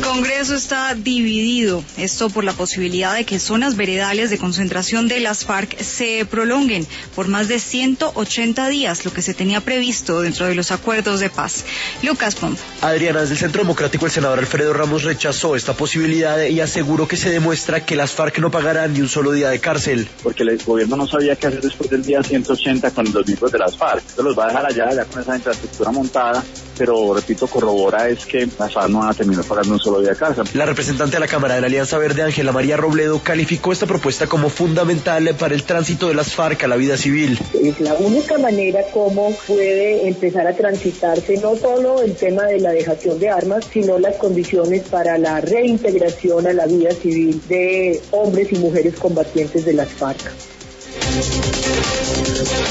Congreso está dividido, esto por la posibilidad de que zonas veredales de concentración de las FARC se prolonguen por más de 180 días, lo que se tenía previsto dentro de los acuerdos de paz. Lucas Pomp. Adriana, desde el Centro Democrático, el senador Alfredo Ramos rechazó esta posibilidad y aseguró que se demuestra que las FARC no pagarán ni un solo día de cárcel. Porque el gobierno no sabía qué hacer después del día 180 con los miembros de las FARC. Entonces los va a dejar allá con esa infraestructura montada, pero repito, corrobora es que las FARC no van a terminar pagando un solo día de cárcel. La representante de la Cámara de la Alianza Verde, Ángela María Robledo, calificó esta propuesta como fundamental para el tránsito de las FARC a la vida civil. Es la única manera como puede empezar a transitarse no solo el tema de la dejación de armas, sino las condiciones para la reintegración a la vida civil de hombres y mujeres combatientes de las FARC.